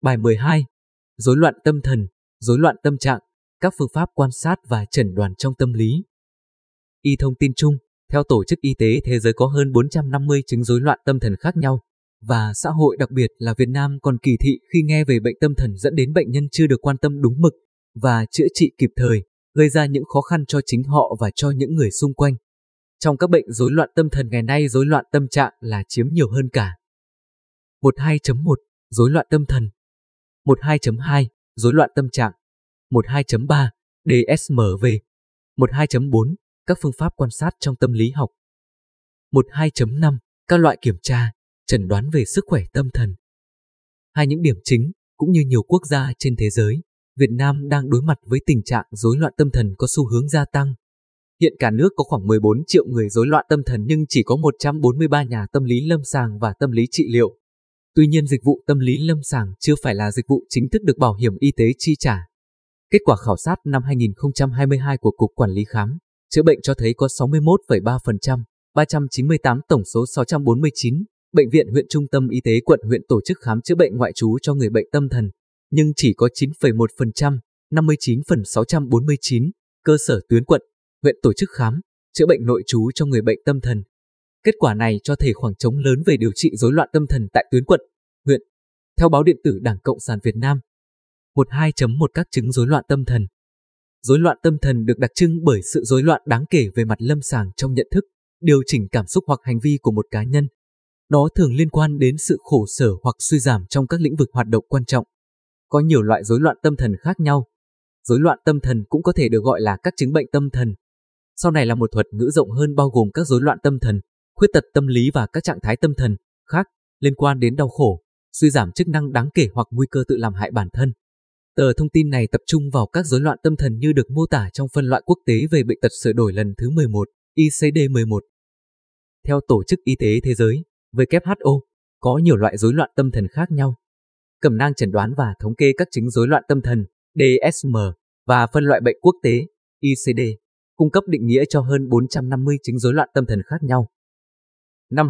Bài 12. Rối loạn tâm thần, rối loạn tâm trạng, các phương pháp quan sát và chẩn đoán trong tâm lý. Y thông tin chung, theo Tổ chức Y tế Thế giới có hơn 450 chứng rối loạn tâm thần khác nhau, và xã hội đặc biệt là Việt Nam còn kỳ thị khi nghe về bệnh tâm thần dẫn đến bệnh nhân chưa được quan tâm đúng mực và chữa trị kịp thời, gây ra những khó khăn cho chính họ và cho những người xung quanh. Trong các bệnh rối loạn tâm thần ngày nay, rối loạn tâm trạng là chiếm nhiều hơn cả. 12.1 Rối loạn tâm thần. 12.2 Rối loạn tâm trạng. 12.3 DSM-V. 12.4 Các phương pháp quan sát trong tâm lý học. 12.5 Các loại kiểm tra, chẩn đoán về sức khỏe tâm thần. Những điểm chính, cũng như nhiều quốc gia trên thế giới, Việt Nam đang đối mặt với tình trạng rối loạn tâm thần có xu hướng gia tăng. Hiện cả nước có khoảng 14 triệu người rối loạn tâm thần nhưng chỉ có 143 nhà tâm lý lâm sàng và tâm lý trị liệu. Tuy nhiên, dịch vụ tâm lý lâm sàng chưa phải là dịch vụ chính thức được Bảo hiểm y tế chi trả. Kết quả khảo sát năm 2022 của Cục Quản lý Khám chữa bệnh cho thấy có 61,3%, 398 tổng số 649 bệnh viện, huyện, trung tâm y tế, quận, huyện tổ chức khám chữa bệnh ngoại trú cho người bệnh tâm thần, nhưng chỉ có 9,1%, 59,649 cơ sở tuyến, quận, huyện tổ chức khám chữa bệnh nội trú cho người bệnh tâm thần. Kết quả này cho thấy khoảng trống lớn về điều trị rối loạn tâm thần tại tuyến quận, huyện. Theo báo điện tử Đảng Cộng sản Việt Nam. 12.1 Các chứng rối loạn tâm thần. Rối loạn tâm thần được đặc trưng bởi sự rối loạn đáng kể về mặt lâm sàng trong nhận thức, điều chỉnh cảm xúc hoặc hành vi của một cá nhân. Nó thường liên quan đến sự khổ sở hoặc suy giảm trong các lĩnh vực hoạt động quan trọng. Có nhiều loại rối loạn tâm thần khác nhau. Rối loạn tâm thần cũng có thể được gọi là các chứng bệnh tâm thần. Sau này là một thuật ngữ rộng hơn bao gồm các rối loạn tâm thần, khuyết tật tâm lý và các trạng thái tâm thần khác liên quan đến đau khổ, suy giảm chức năng đáng kể hoặc nguy cơ tự làm hại bản thân. Tờ thông tin này tập trung vào các rối loạn tâm thần như được mô tả trong phân loại quốc tế về bệnh tật sửa đổi lần thứ 11, ICD-11. Theo Tổ chức Y tế Thế giới, WHO, có nhiều loại rối loạn tâm thần khác nhau. Cẩm nang chẩn đoán và thống kê các chứng rối loạn tâm thần, DSM, và phân loại bệnh quốc tế, ICD, cung cấp định nghĩa cho hơn 450 chứng rối loạn tâm thần khác nhau. Năm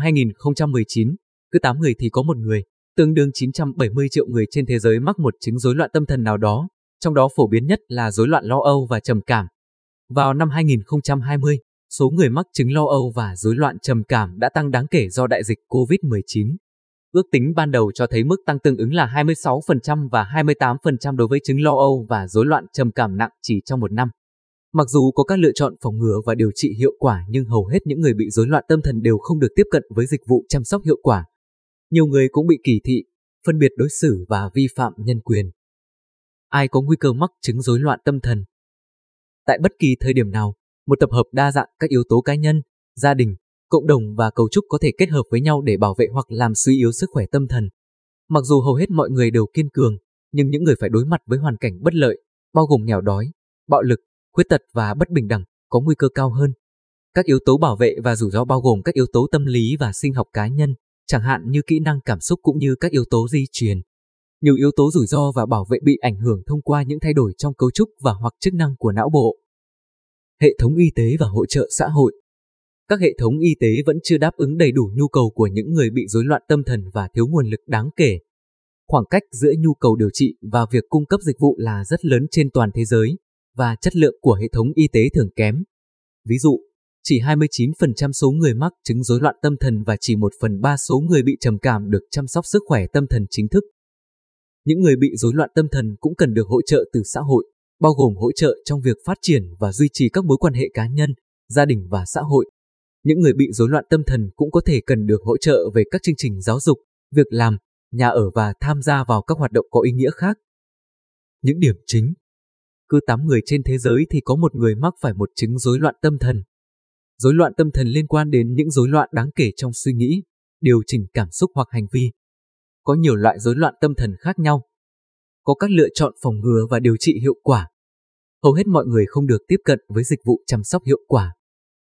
2019, cứ 8 người thì có một người, tương đương 970 triệu người trên thế giới mắc một chứng rối loạn tâm thần nào đó, trong đó phổ biến nhất là rối loạn lo âu và trầm cảm. Vào năm 2020, số người mắc chứng lo âu và rối loạn trầm cảm đã tăng đáng kể do đại dịch COVID-19. Ước tính ban đầu cho thấy mức tăng tương ứng là 26% và 28% đối với chứng lo âu và rối loạn trầm cảm nặng chỉ trong một năm. Mặc dù có các lựa chọn phòng ngừa và điều trị hiệu quả nhưng hầu hết những người bị rối loạn tâm thần đều không được tiếp cận với dịch vụ chăm sóc hiệu quả. Nhiều người cũng bị kỳ thị, phân biệt đối xử và vi phạm nhân quyền. Ai có nguy cơ mắc chứng rối loạn tâm thần? Tại bất kỳ thời điểm nào, một tập hợp đa dạng các yếu tố cá nhân, gia đình, cộng đồng và cấu trúc có thể kết hợp với nhau để bảo vệ hoặc làm suy yếu sức khỏe tâm thần. Mặc dù hầu hết mọi người đều kiên cường, nhưng những người phải đối mặt với hoàn cảnh bất lợi, bao gồm nghèo đói, bạo lực, khuyết tật và bất bình đẳng, có nguy cơ cao hơn. Các yếu tố bảo vệ và rủi ro bao gồm các yếu tố tâm lý và sinh học cá nhân, chẳng hạn như kỹ năng cảm xúc cũng như các yếu tố di truyền. Nhiều yếu tố rủi ro và bảo vệ bị ảnh hưởng thông qua những thay đổi trong cấu trúc và hoặc chức năng của não bộ. Hệ thống y tế và hỗ trợ xã hội. Các hệ thống y tế vẫn chưa đáp ứng đầy đủ nhu cầu của những người bị rối loạn tâm thần và thiếu nguồn lực đáng kể. Khoảng cách giữa nhu cầu điều trị và việc cung cấp dịch vụ là rất lớn trên toàn thế giới, và chất lượng của hệ thống y tế thường kém. Ví dụ, chỉ 29% số người mắc chứng rối loạn tâm thần và chỉ 1/3 số người bị trầm cảm được chăm sóc sức khỏe tâm thần chính thức. Những người bị rối loạn tâm thần cũng cần được hỗ trợ từ xã hội, bao gồm hỗ trợ trong việc phát triển và duy trì các mối quan hệ cá nhân, gia đình và xã hội. Những người bị rối loạn tâm thần cũng có thể cần được hỗ trợ về các chương trình giáo dục, việc làm, nhà ở và tham gia vào các hoạt động có ý nghĩa khác. Những điểm chính. Cứ 8 người trên thế giới thì có một người mắc phải một chứng rối loạn tâm thần. Rối loạn tâm thần liên quan đến những rối loạn đáng kể trong suy nghĩ, điều chỉnh cảm xúc hoặc hành vi. Có nhiều loại rối loạn tâm thần khác nhau. Có các lựa chọn phòng ngừa và điều trị hiệu quả. Hầu hết mọi người không được tiếp cận với dịch vụ chăm sóc hiệu quả.